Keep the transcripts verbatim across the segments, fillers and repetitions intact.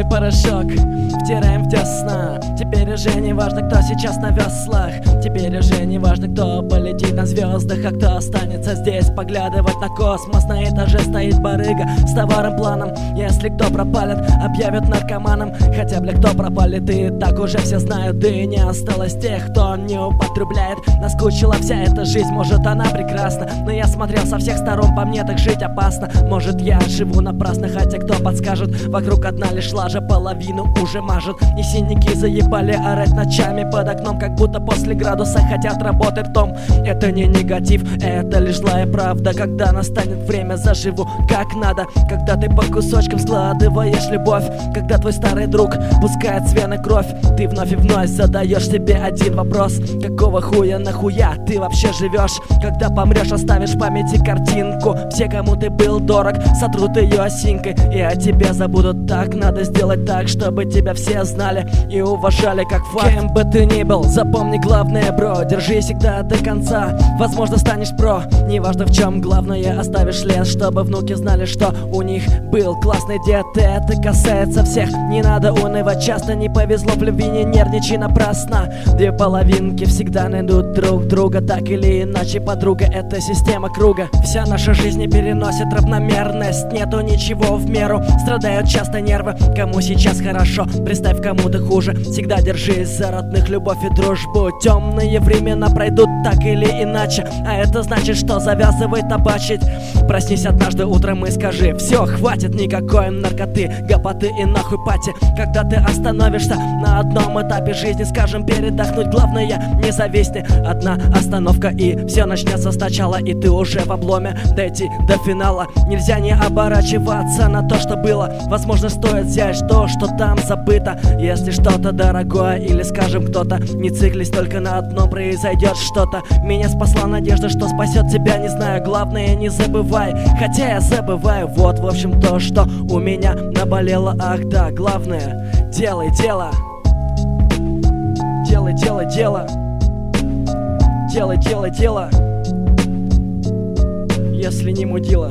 Новый порошок втираем в десна. Теперь уже не важно, кто сейчас на веслах. Теперь уже не важно, кто полетит на звездах, а кто останется здесь поглядывать на космос. На этаже стоит барыга с товаром планом. Если кто пропалит, объявят наркоманом. Хотя, бля, кто пропалит, и так уже все знают. Да и не осталось тех, кто не употребляет. Наскучила вся эта жизнь, может она прекрасна, но я смотрел со всех сторон, по мне так жить опасно. Может я живу напрасно, хотя кто подскажет. Вокруг одна лишь лажа, половину уже мажет. И синяки заебали орать ночами под окном, как будто после градуса хотят работать в том. Это не негатив, это лишь злая правда. Когда настанет время, заживу как надо. Когда ты по кусочкам складываешь любовь, когда твой старый друг пускает с вены кровь, ты вновь и вновь задаешь себе один вопрос: какого хуя нахуя ты вообще живешь? Когда помрешь, оставишь в памяти картинку. Все, кому ты был дорог, сотрут ее осинкой, и о тебе забудут. Так надо сделать так, чтобы тебя все знали и уважали как факт. Кем бы ты ни был, запомни главное, бро, держи всегда до конца. Возможно, станешь про, неважно в чем, главное оставишь лес, чтобы внуки знали, что у них был классный дед. Это касается всех, не надо унывать часто. Не повезло в любви, не нервничай напрасно. Две половинки всегда найдут друг друга, так или иначе, подруга — это система круга. Вся наша жизнь не переносит равномерность, нету ничего в меру, страдают часто нервы. Кому сейчас хорошо, представь, кому-то хуже. Всегда держись за родных, любовь и дружбу. Темные времена пройдут так или иначе, а это значит, что завязывай табачить. Проснись однажды утром и скажи: все, хватит никакой наркоты, гопоты и нахуй пати. Когда ты остановишься на одном этапе жизни, скажем, передохнуть, главное не зависни. Одна остановка и все начнется сначала, и ты уже в обломе. Дойти до финала, нельзя не оборачиваться на то, что было. Возможно, стоит взять то, что там забыто. Если что-то дорогое или, скажем, кто-то, не циклись только на одном, произойдет что-то. Меня спасла надежда, что спасет тебя, не знаю. Главное, не забывай, хотя я забываю. Вот, в общем, то, что у меня наболело. Ах да, главное, делай дело. Делай, делай, дело. Делай, делай, дело. Если не мудила.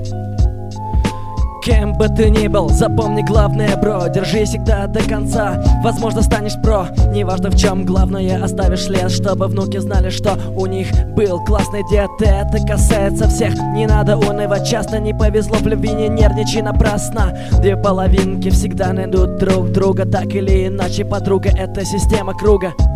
Кем бы ты ни был, запомни главное, бро, держи всегда до конца. Возможно, станешь про, неважно в чем, главное оставишь лес, чтобы внуки знали, что у них был классный дед. Это касается всех, не надо унывать часто. Не повезло в любви, не нервничай напрасно. Две половинки всегда найдут друг друга, так или иначе, подруга — это система круга.